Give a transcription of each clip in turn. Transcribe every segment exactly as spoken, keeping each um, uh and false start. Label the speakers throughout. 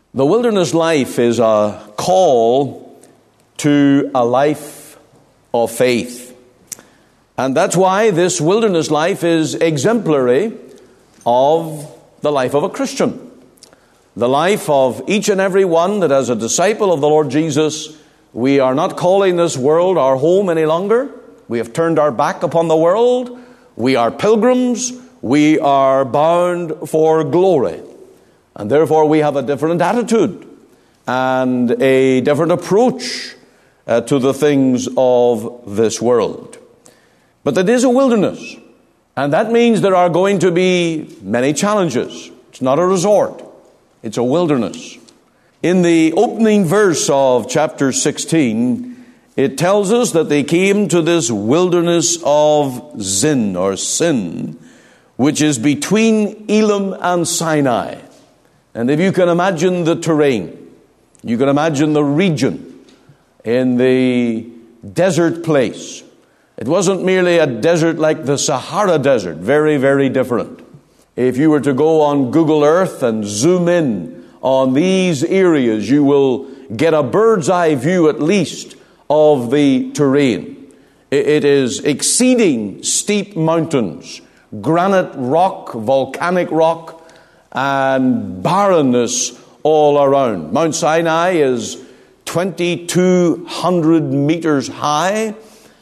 Speaker 1: The wilderness life is a call to a life of faith. And that's why this wilderness life is exemplary of the life of a Christian. The life of each and every one that as a disciple of the Lord Jesus, we are not calling this world our home any longer. We have turned our back upon the world. We are pilgrims. We are bound for glory. And therefore we have a different attitude and a different approach uh, to the things of this world. But it is a wilderness. And that means there are going to be many challenges. It's not a resort. It's a wilderness. In the opening verse of chapter sixteen, it tells us that they came to this wilderness of Zin or Sin, which is between Elim and Sinai. And if you can imagine the terrain, you can imagine the region in the desert place. It wasn't merely a desert like the Sahara Desert, very, very different. If you were to go on Google Earth and zoom in on these areas, you will get a bird's eye view at least of the terrain. It is exceeding steep mountains, granite rock, volcanic rock, and barrenness all around. Mount Sinai is twenty-two hundred meters high,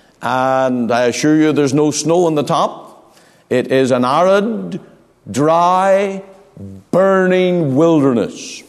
Speaker 1: and I assure you there's no snow on the top. It is an arid, dry, burning wilderness.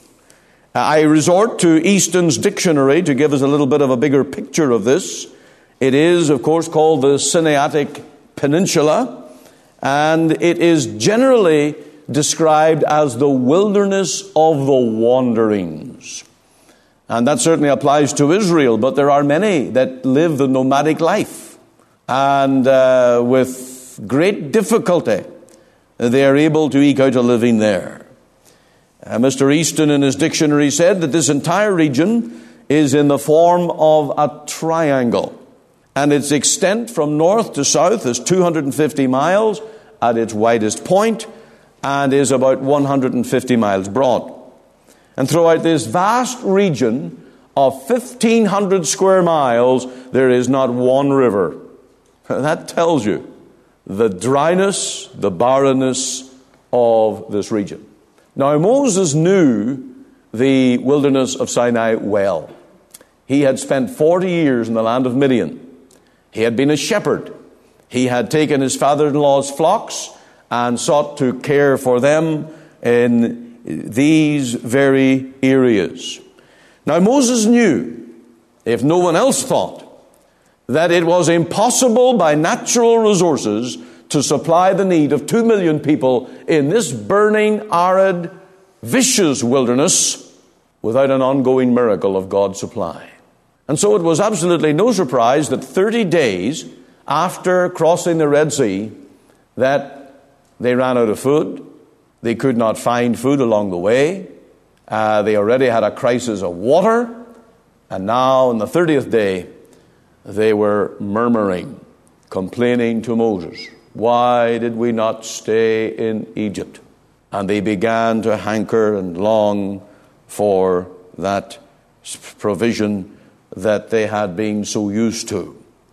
Speaker 1: I resort to Easton's dictionary to give us a little bit of a bigger picture of this. It is, of course, called the Sinaitic Peninsula, and it is generally described as the wilderness of the wanderings. And that certainly applies to Israel, but there are many that live the nomadic life. And uh, with great difficulty, they are able to eke out a living there. Uh, Mister Easton in his dictionary said that this entire region is in the form of a triangle. And its extent from north to south is two hundred fifty miles at its widest point, and is about one hundred fifty miles broad. And throughout this vast region of fifteen hundred square miles, there is not one river. That tells you the dryness, the barrenness of this region. Now, Moses knew the wilderness of Sinai well. He had spent forty years in the land of Midian. He had been a shepherd. He had taken his father-in-law's flocks and sought to care for them in these very areas. Now, Moses knew, if no one else thought, that it was impossible by natural resources to supply the need of two million people in this burning, arid, vicious wilderness without an ongoing miracle of God's supply. And so it was absolutely no surprise that thirty days after crossing the Red Sea, that they ran out of food. They could not find food along the way. Uh, they already had a crisis of water. And now, on the thirtieth day, they were murmuring, complaining to Moses, "Why did we not stay in Egypt?" And they began to hanker and long for that provision that they had been so used to.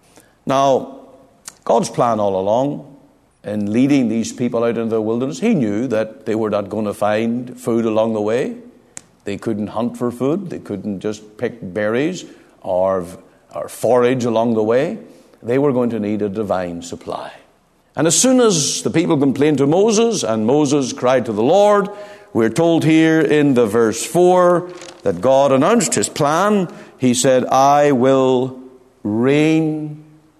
Speaker 1: Now, God's plan all along, in leading these people out into the wilderness, He knew that they were not going to find food along the way. They couldn't hunt for food. They couldn't just pick berries or, or forage along the way. They were going to need a divine supply. And as soon as the people complained to Moses, and Moses cried to the Lord, we're told here in the verse four that God announced His plan. He said, "I will rain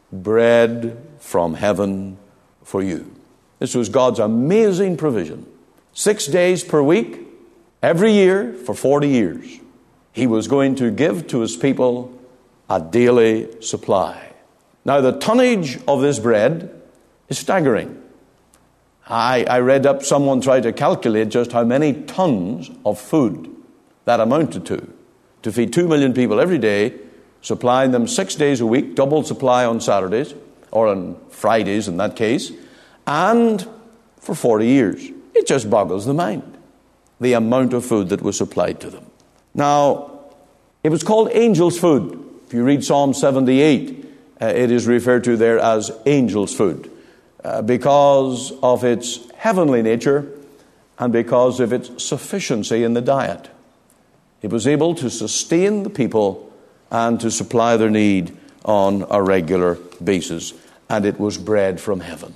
Speaker 1: bread from heaven for you." This was God's amazing provision. Six days per week, every year for forty years. He was going to give to His people a daily supply. Now, the tonnage of this bread is staggering. I, I read up, someone tried to calculate just how many tons of food that amounted to, to feed two million people every day, supplying them six days a week, double supply on Saturdays, or on Fridays in that case, and for forty years. It just boggles the mind, the amount of food that was supplied to them. Now, it was called angel's food. If you read Psalm seventy-eight, uh, it is referred to there as angel's food uh, because of its heavenly nature and because of its sufficiency in the diet. It was able to sustain the people and to supply their need on a regular basis. And it was bread from heaven.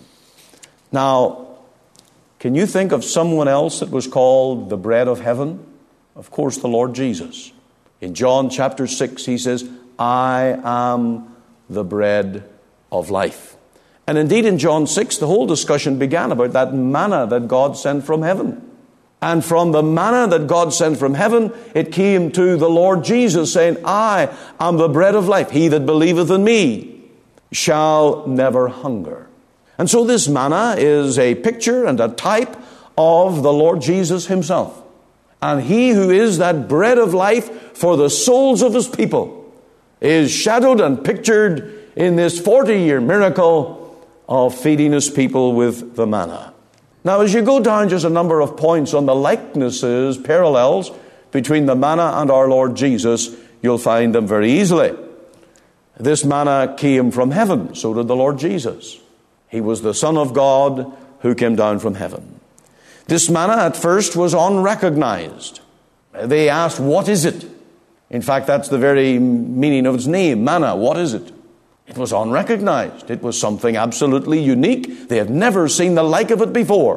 Speaker 1: Now, can you think of someone else that was called the bread of heaven? Of course, the Lord Jesus. In John chapter six, he says, I am the bread of life. And indeed, in John six, the whole discussion began about that manna that God sent from heaven. And from the manna that God sent from heaven, it came to the Lord Jesus, saying, I am the bread of life. He that believeth in me shall never hunger. And so this manna is a picture and a type of the Lord Jesus himself. And he who is that bread of life for the souls of his people is shadowed and pictured in this forty-year miracle of feeding his people with the manna. Now, as you go down just a number of points on the likenesses, parallels between the manna and our Lord Jesus, you'll find them very easily. This manna came from heaven. So did the Lord Jesus. He was the Son of God who came down from heaven. This manna at first was unrecognized. They asked, what is it? In fact, that's the very meaning of its name, manna. What is it? It was unrecognized. It was something absolutely unique. They had never seen the like of it before.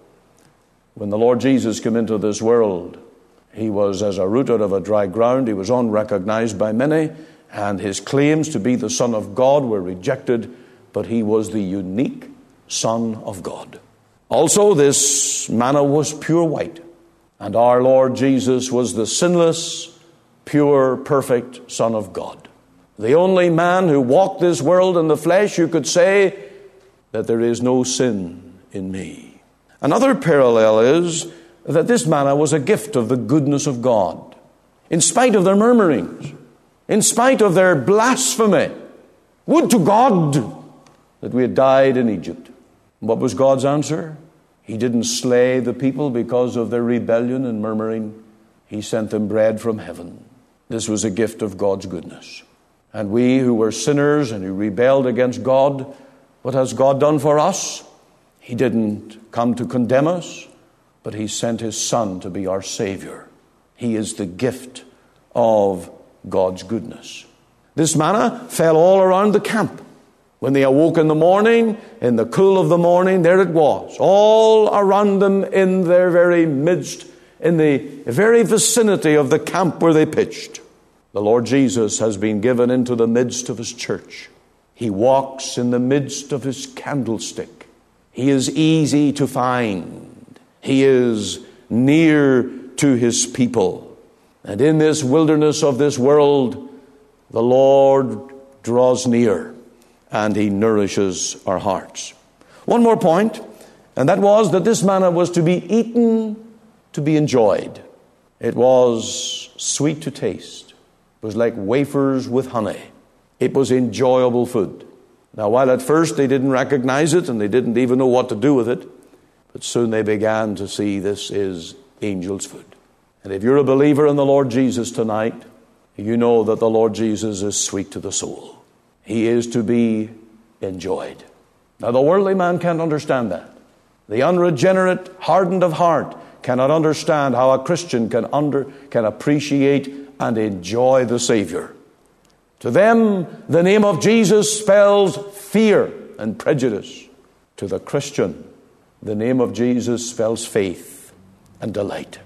Speaker 1: When the Lord Jesus came into this world, he was as a root out of a dry ground. He was unrecognized by many, and his claims to be the Son of God were rejected, but he was the unique Son of God. Also, this manna was pure white, and our Lord Jesus was the sinless, pure, perfect Son of God. The only man who walked this world in the flesh who could say that there is no sin in me. Another parallel is that this manna was a gift of the goodness of God. In spite of their murmurings, in spite of their blasphemy, would to God that we had died in Egypt. What was God's answer? He didn't slay the people because of their rebellion and murmuring. He sent them bread from heaven. This was a gift of God's goodness. And we who were sinners and who rebelled against God, what has God done for us? He didn't come to condemn us, but he sent his Son to be our Savior. He is the gift of God's goodness. This manna fell all around the camp. When they awoke in the morning, in the cool of the morning, there it was, all around them in their very midst, in the very vicinity of the camp where they pitched. The Lord Jesus has been given into the midst of his church. He walks in the midst of his candlestick. He is easy to find. He is near to his people. And in this wilderness of this world, the Lord draws near and he nourishes our hearts. One more point, and that was that this manna was to be eaten, to be enjoyed. It was sweet to taste. It was like wafers with honey. It was enjoyable food. Now, while at first they didn't recognize it and they didn't even know what to do with it, but soon they began to see this is angel's food. And if you're a believer in the Lord Jesus tonight, you know that the Lord Jesus is sweet to the soul. He is to be enjoyed. Now, the worldly man can't understand that. The unregenerate, hardened of heart, cannot understand how a Christian can under can appreciate and enjoy the Savior. To them, the name of Jesus spells fear and prejudice. To the Christian, the name of Jesus spells faith and delight.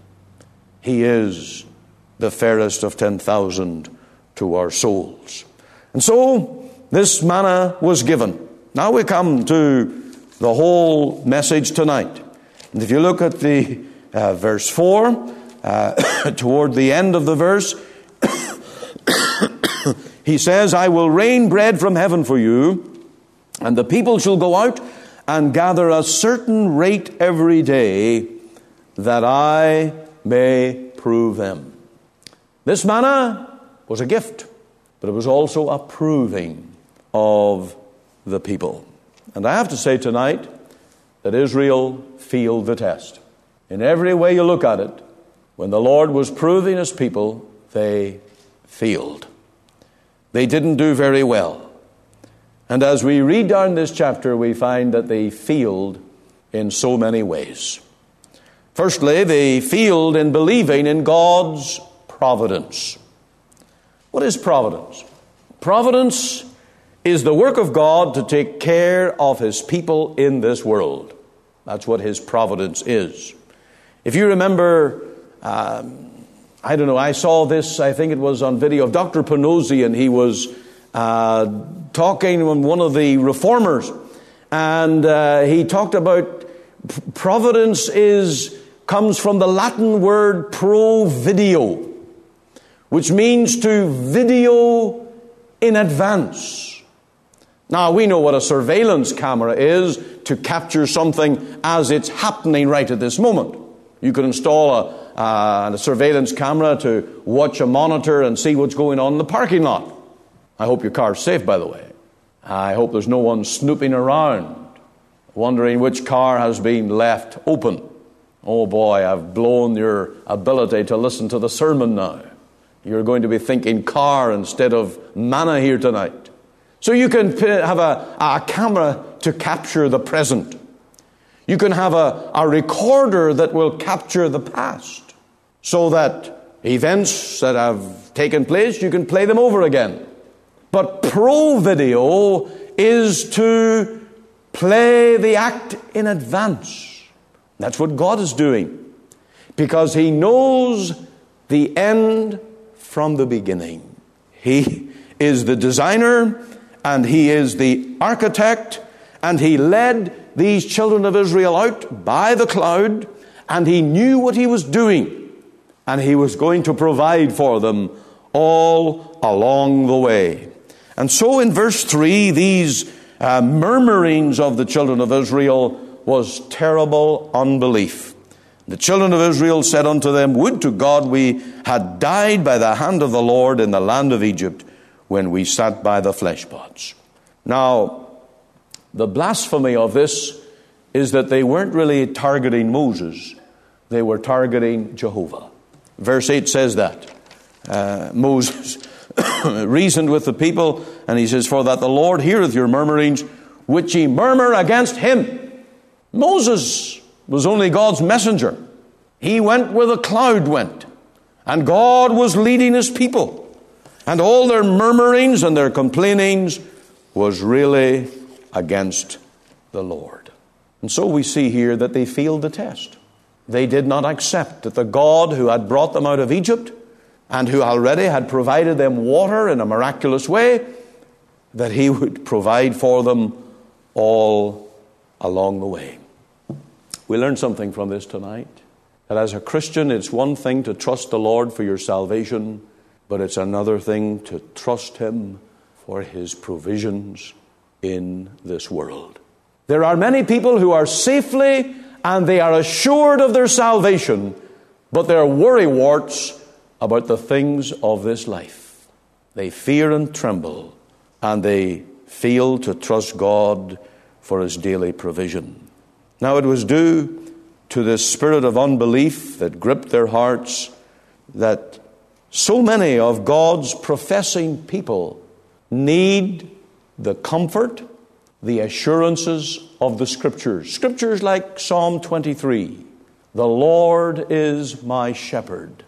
Speaker 1: He is the fairest of ten thousand to our souls. And so, this manna was given. Now we come to the whole message tonight. And if you look at the uh, verse four, uh, toward the end of the verse, he says, I will rain bread from heaven for you, and the people shall go out and gather a certain rate every day, that I may prove them. This manna was a gift, but it was also a proving of the people. And I have to say tonight that Israel failed the test. In every way you look at it, when the Lord was proving his people, they failed. They didn't do very well. And as we read down this chapter, we find that they failed in so many ways. Firstly, they failed in believing in God's providence. What is providence? Providence is the work of God to take care of his people in this world. That's what his providence is. If you remember, um, I don't know, I saw this, I think it was on video, of Doctor Panozzi, and he was uh, talking with one of the reformers, and uh, he talked about providence is comes from the Latin word pro video, which means to video in advance. Now, we know what a surveillance camera is, to capture something as it's happening right at this moment. You could install a, uh, a surveillance camera to watch a monitor and see what's going on in the parking lot. I hope your car's safe, by the way. I hope there's no one snooping around, wondering which car has been left open. Oh boy, I've blown your ability to listen to the sermon now. You're going to be thinking car instead of manna here tonight. So you can have a, a camera to capture the present. You can have a, a recorder that will capture the past, so that events that have taken place, you can play them over again. But pro video is to play the act in advance. That's what God is doing, because he knows the end from the beginning. He is the designer, and he is the architect, and he led these children of Israel out by the cloud, and he knew what he was doing, and he was going to provide for them all along the way. And so in verse three, these uh, murmurings of the children of Israel was terrible unbelief. The children of Israel said unto them, Would to God we had died by the hand of the Lord in the land of Egypt, when we sat by the flesh pots. Now, the blasphemy of this is that they weren't really targeting Moses. They were targeting Jehovah. Verse eight says that. Uh, Moses reasoned with the people, and he says, For that the Lord heareth your murmurings, which ye murmur against him. Moses was only God's messenger. He went where the cloud went, and God was leading his people. And all their murmurings and their complainings was really against the Lord. And so we see here that they failed the test. They did not accept that the God who had brought them out of Egypt, and who already had provided them water in a miraculous way, that he would provide for them all along the way. We learned something from this tonight, that as a Christian, it's one thing to trust the Lord for your salvation, but it's another thing to trust him for his provisions in this world. There are many people who are safely and they are assured of their salvation, but they're worrywarts about the things of this life. They fear and tremble, and they fail to trust God for his daily provision. Now, it was due to this spirit of unbelief that gripped their hearts that so many of God's professing people need the comfort, the assurances of the Scriptures. Scriptures like Psalm twenty-three. The Lord is my shepherd,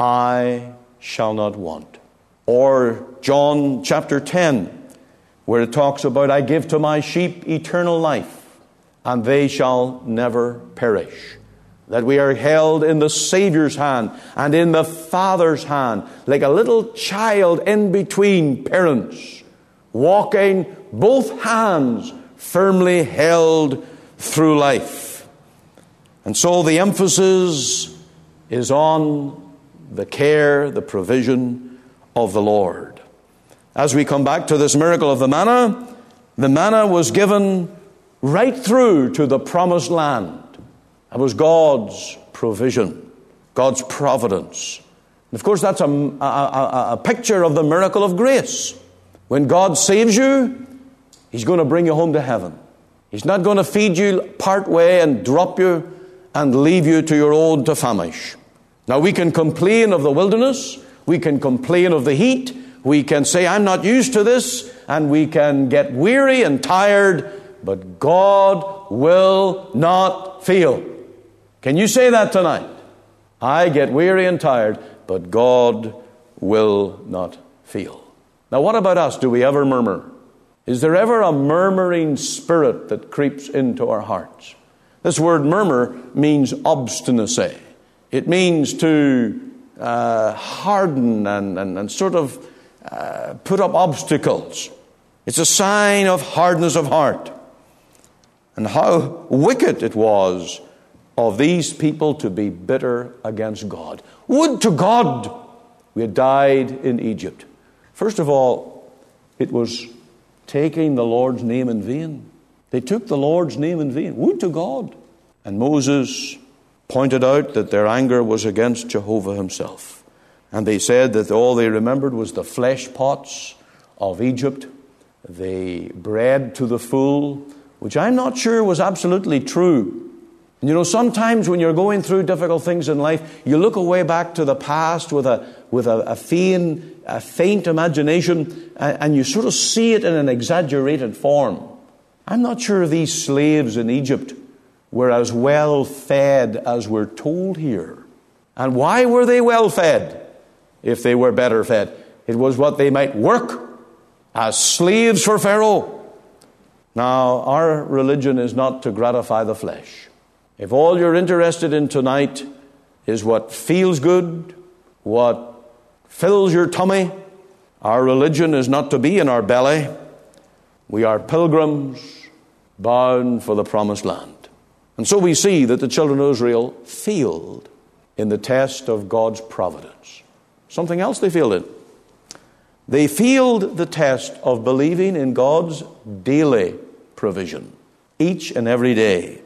Speaker 1: I shall not want. Or John chapter ten, where it talks about, I give to my sheep eternal life, and they shall never perish. That we are held in the Savior's hand and in the Father's hand, like a little child in between parents, walking both hands firmly held through life. And so the emphasis is on the care, the provision of the Lord. As we come back to this miracle of the manna, the manna was given right through to the promised land. It was God's provision, God's providence. And of course, that's a, a, a, a picture of the miracle of grace. When God saves you, he's going to bring you home to heaven. He's not going to feed you part way and drop you and leave you to your own to famish. Now we can complain of the wilderness, we can complain of the heat, we can say, I'm not used to this, and we can get weary and tired, but God will not fail. Can you say that tonight? I get weary and tired, but God will not fail. Now what about us? Do we ever murmur? Is there ever a murmuring spirit that creeps into our hearts? This word murmur means obstinacy. It means to uh, harden and, and, and sort of uh, put up obstacles. It's a sign of hardness of heart. And how wicked it was of these people to be bitter against God. Would to God we had died in Egypt. First of all, it was taking the Lord's name in vain. They took the Lord's name in vain. Would to God. And Moses pointed out that their anger was against Jehovah himself. And they said that all they remembered was the flesh pots of Egypt, the bread to the full, which I'm not sure was absolutely true. And you know, sometimes when you're going through difficult things in life, you look away back to the past with a with a, a faint, a faint imagination, and, and you sort of see it in an exaggerated form. I'm not sure these slaves in Egypt were as well fed as we're told here. And why were they well fed if they were better fed? It was what they might work as slaves for Pharaoh. Now, our religion is not to gratify the flesh. If all you're interested in tonight is what feels good, what fills your tummy, our religion is not to be in our belly. We are pilgrims bound for the promised land. And so we see that the children of Israel failed in the test of God's providence. Something else they failed in. They failed the test of believing in God's daily provision, each and every day.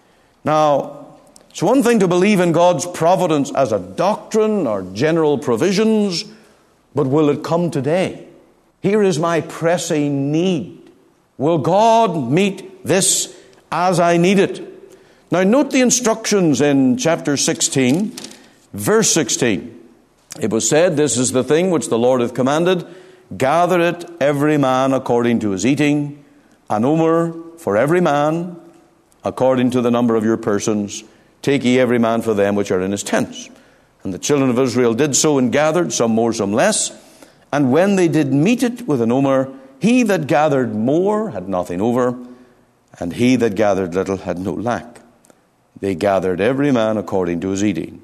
Speaker 1: Now, it's one thing to believe in God's providence as a doctrine or general provisions, but will it come today? Here is my pressing need. Will God meet this as I need it? Now, note the instructions in chapter sixteen, verse sixteen. It was said, this is the thing which the Lord hath commanded, gather it every man according to his eating, an omer for every man, according to the number of your persons, take ye every man for them which are in his tents. And the children of Israel did so and gathered, some more, some less. And when they did meet it with an omer, he that gathered more had nothing over, and he that gathered little had no lack. They gathered every man according to his eating.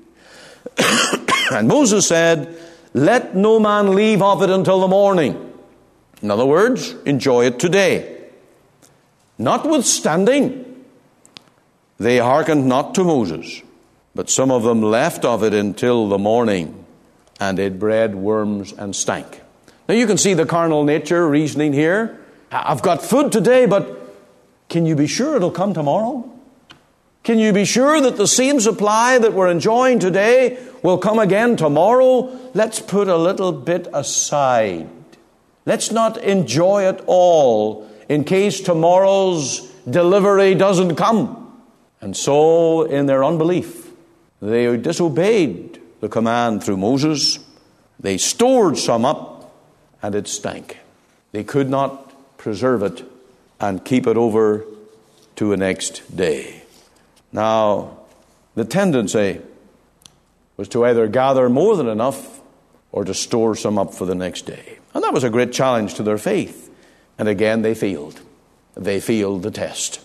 Speaker 1: And Moses said, let no man leave of it until the morning. In other words, enjoy it today. Notwithstanding, they hearkened not to Moses, but some of them left of it until the morning, and it bred worms and stank. Now you can see the carnal nature reasoning here. I've got food today, but can you be sure it'll come tomorrow? Can you be sure that the same supply that we're enjoying today will come again tomorrow? Let's put a little bit aside. Let's not enjoy it all in case tomorrow's delivery doesn't come. And so, in their unbelief, they disobeyed the command through Moses. They stored some up, and it stank. They could not preserve it and keep it over to a next day. Now, the tendency was to either gather more than enough or to store some up for the next day. And that was a great challenge to their faith. And again, they failed. They failed the test.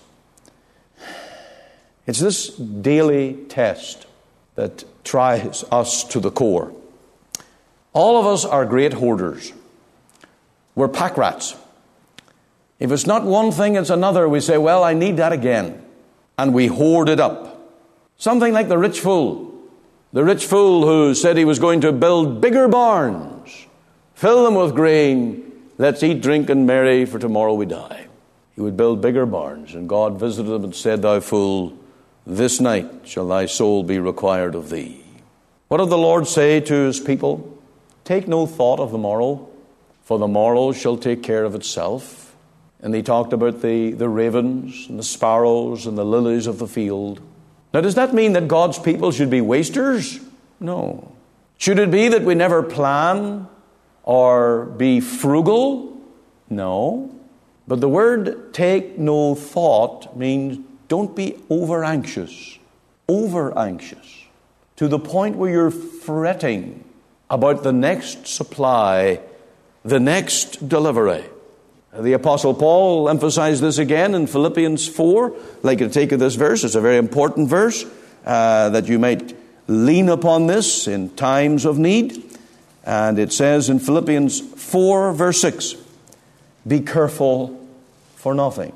Speaker 1: It's this daily test that tries us to the core. All of us are great hoarders. We're pack rats. If it's not one thing, it's another. We say, well, I need that again. And we hoard it up. Something like the rich fool. The rich fool who said he was going to build bigger barns, fill them with grain, let's eat, drink, and marry, for tomorrow we die. He would build bigger barns, and God visited him and said, thou fool, this night shall thy soul be required of thee. What did the Lord say to his people? Take no thought of the morrow, for the morrow shall take care of itself. And he talked about the, the ravens and the sparrows and the lilies of the field. Now, does that mean that God's people should be wasters? No. Should it be that we never plan or be frugal? No. But the word take no thought means don't be over anxious. Over anxious. To the point where you're fretting about the next supply, the next delivery. The Apostle Paul emphasized this again in Philippians four. I'd like you to take this verse. It's a very important verse uh, that you might lean upon this in times of need. And it says in Philippians four, verse six, be careful for nothing.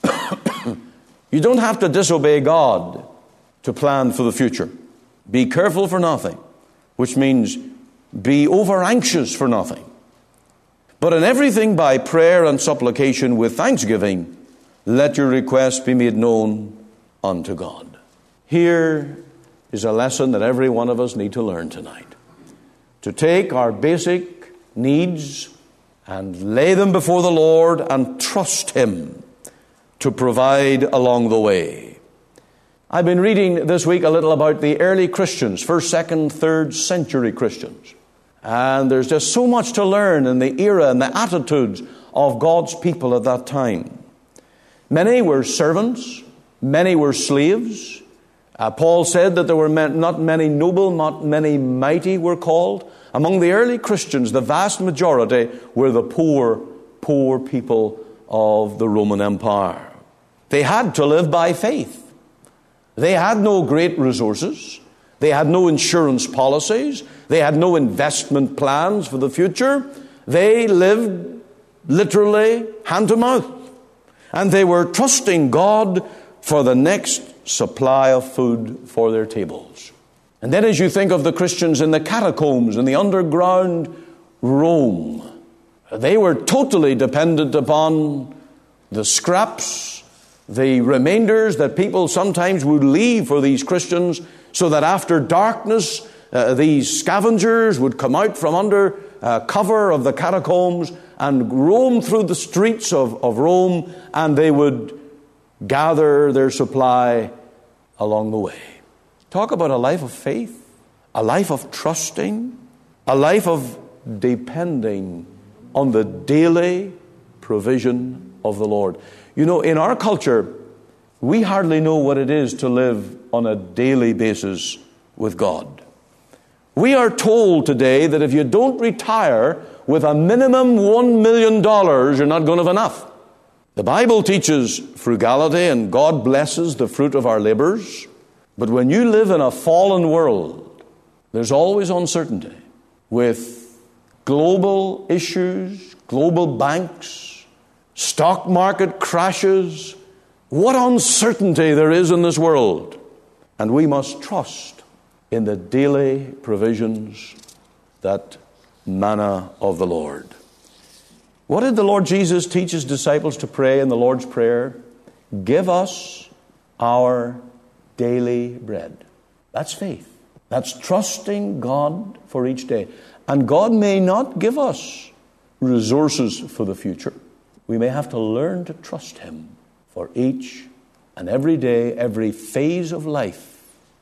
Speaker 1: You don't have to disobey God to plan for the future. Be careful for nothing, which means be over anxious for nothing. But in everything by prayer and supplication with thanksgiving, let your requests be made known unto God. Here is a lesson that every one of us need to learn tonight. To take our basic needs and lay them before the Lord and trust Him to provide along the way. I've been reading this week a little about the early Christians, first, second, third century Christians. And there's just so much to learn in the era and the attitudes of God's people at that time. Many were servants. Many were slaves. Uh, Paul said that there were not many noble, not many mighty were called. Among the early Christians, the vast majority were the poor, poor people of the Roman Empire. They had to live by faith. They had no great resources. They had no insurance policies. They had no investment plans for the future. They lived literally hand to mouth. And they were trusting God for the next supply of food for their tables. And then as you think of the Christians in the catacombs, in the underground Rome, they were totally dependent upon the scraps, the remainders that people sometimes would leave for these Christians, so that after darkness, uh, these scavengers would come out from under uh, cover of the catacombs and roam through the streets of, of Rome, and they would gather their supply along the way. Talk about a life of faith, a life of trusting, a life of depending on the daily provision of the Lord. You know, in our culture, we hardly know what it is to live on a daily basis with God. We are told today that if you don't retire with a minimum one million dollars, you're not going to have enough. The Bible teaches frugality, and God blesses the fruit of our labors. But when you live in a fallen world, there's always uncertainty with global issues, global banks, stock market crashes. What uncertainty there is in this world. And we must trust in the daily provisions, that manna of the Lord. What did the Lord Jesus teach His disciples to pray in the Lord's Prayer? Give us our daily bread. That's faith. That's trusting God for each day. And God may not give us resources for the future. We may have to learn to trust Him for each and every day, every phase of life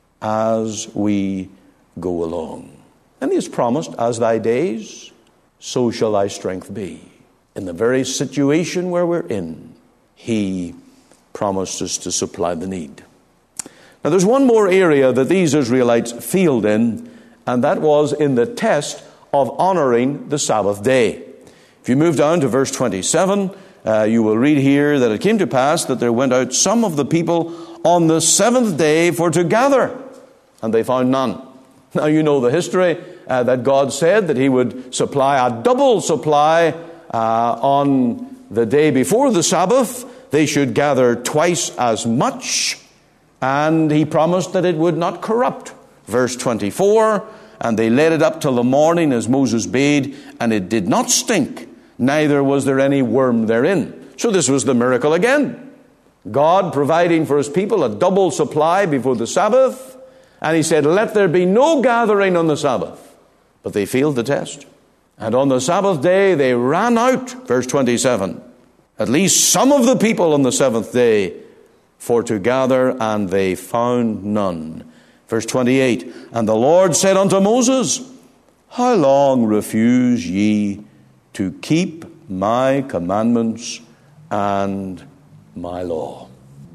Speaker 1: as we go along. And He has promised, as thy days, so shall thy strength be. In the very situation where we're in, He promised us to supply the need. Now there's one more area that these Israelites failed in, and that was in the test of honoring the Sabbath day. If you move down to verse twenty-seven, uh, you will read here that it came to pass that there went out some of the people on the seventh day for to gather, and they found none. Now you know the history, uh, that God said that He would supply a double supply uh, on the day before the Sabbath. They should gather twice as much, and He promised that it would not corrupt. Verse twenty-four, and they laid it up till the morning as Moses bade, and it did not stink, neither was there any worm therein. So this was the miracle again. God providing for His people a double supply before the Sabbath, and He said, let there be no gathering on the Sabbath. But they failed the test. And on the Sabbath day they ran out, verse twenty-seven, at least some of the people on the seventh day for to gather, and they found none. Verse twenty-eight, and the Lord said unto Moses, how long refuse ye to keep my commandments and my law?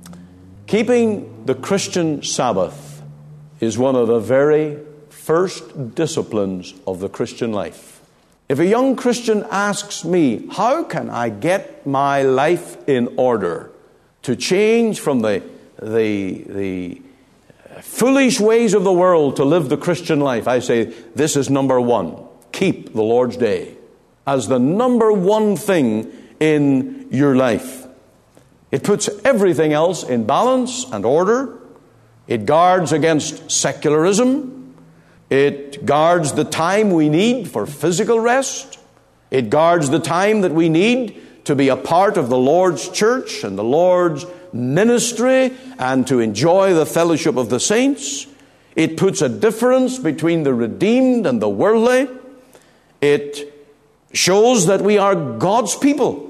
Speaker 1: Keeping the Christian Sabbath is one of the very first disciplines of the Christian life. If a young Christian asks me, how can I get my life in order to change from the, the, the foolish ways of the world to live the Christian life, I say, this is number one. Keep the Lord's Day as the number one thing in your life. It puts everything else in balance and order. It guards against secularism. It guards the time we need for physical rest. It guards the time that we need to be a part of the Lord's church and the Lord's ministry and to enjoy the fellowship of the saints. It puts a difference between the redeemed and the worldly. It shows that we are God's people.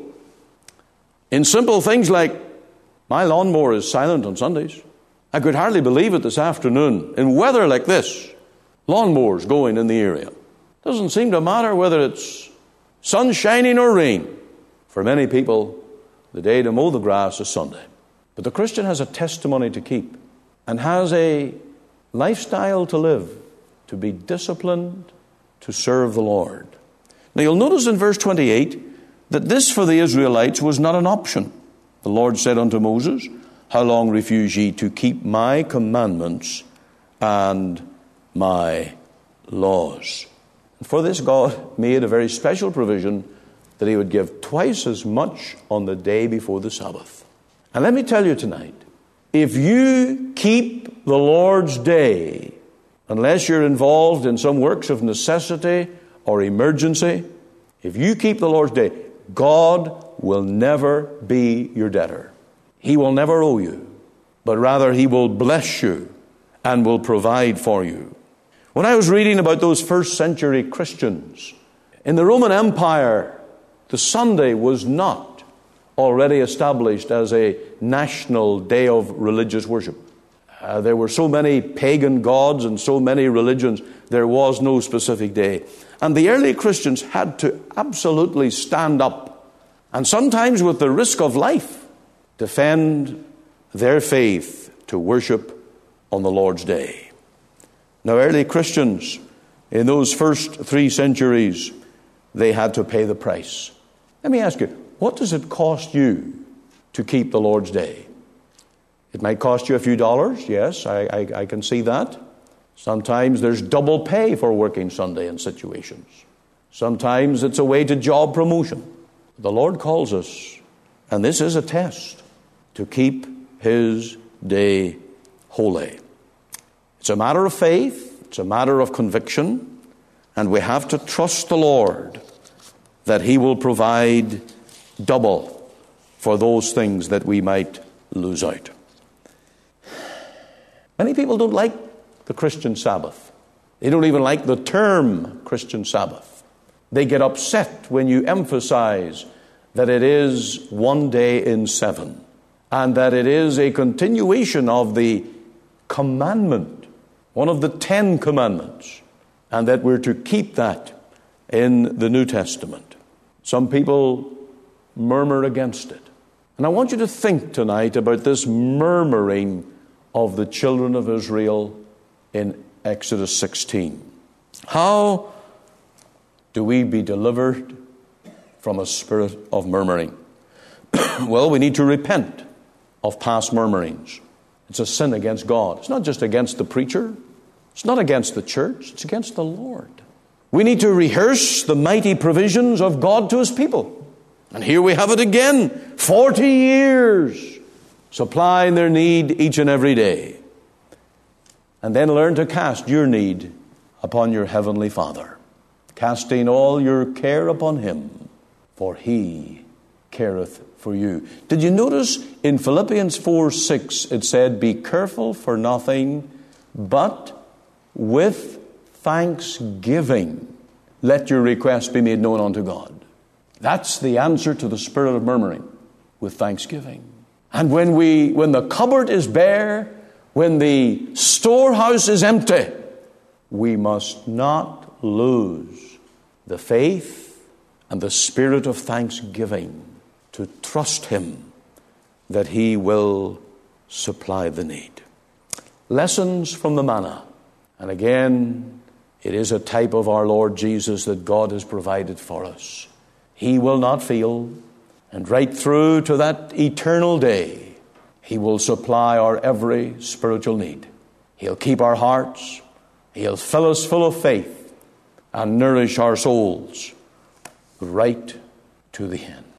Speaker 1: In simple things like, my lawnmower is silent on Sundays. I could hardly believe it this afternoon. In weather like this, lawnmowers going in the area. Doesn't seem to matter whether it's sun shining or rain. For many people, the day to mow the grass is Sunday. But the Christian has a testimony to keep and has a lifestyle to live, to be disciplined, to serve the Lord. Now you'll notice in verse twenty-eight that this for the Israelites was not an option. The Lord said unto Moses, how long refuse ye to keep my commandments and my laws? And for this God made a very special provision that he would give twice as much on the day before the Sabbath. And let me tell you tonight, if you keep the Lord's day, unless you're involved in some works of necessity or emergency, if you keep the Lord's day, God will never be your debtor. He will never owe you, but rather he will bless you and will provide for you. When I was reading about those first century Christians, in the Roman Empire, the Sunday was not already established as a national day of religious worship. Uh, there were so many pagan gods and so many religions, there was no specific day. And the early Christians had to absolutely stand up, and sometimes with the risk of life, defend their faith to worship on the Lord's day. Now, early Christians, in those first three centuries, they had to pay the price. Let me ask you, what does it cost you to keep the Lord's day? It might cost you a few dollars. Yes, I, I, I can see that. Sometimes there's double pay for working Sunday in situations. Sometimes it's a way to job promotion. The Lord calls us, and this is a test, to keep His day holy. It's a matter of faith. It's a matter of conviction. And we have to trust the Lord that He will provide double for those things that we might lose out. Many people don't like the Christian Sabbath. They don't even like the term Christian Sabbath. They get upset when you emphasize that it is one day in seven and that it is a continuation of the commandment, one of the Ten Commandments, and that we're to keep that in the New Testament. Some people murmur against it. And I want you to think tonight about this murmuring of the children of Israel in Exodus sixteen. How do we be delivered from a spirit of murmuring? Well, we need to repent of past murmurings. It's a sin against God. It's not just against the preacher. It's not against the church. It's against the Lord. We need to rehearse the mighty provisions of God to His people. And here we have it again. Forty years supplying their need each and every day. And then learn to cast your need upon your heavenly Father, casting all your care upon Him, for He careth for you. Did you notice in Philippians four six it said, be careful for nothing, but with thanksgiving let your requests be made known unto God. That's the answer to the spirit of murmuring, with thanksgiving. And when we, when the cupboard is bare, when the storehouse is empty, we must not lose the faith and the spirit of thanksgiving to trust Him that He will supply the need. Lessons from the manna. And again, it is a type of our Lord Jesus that God has provided for us. He will not fail, and right through to that eternal day, He will supply our every spiritual need. He'll keep our hearts, He'll fill us full of faith, and nourish our souls right to the end.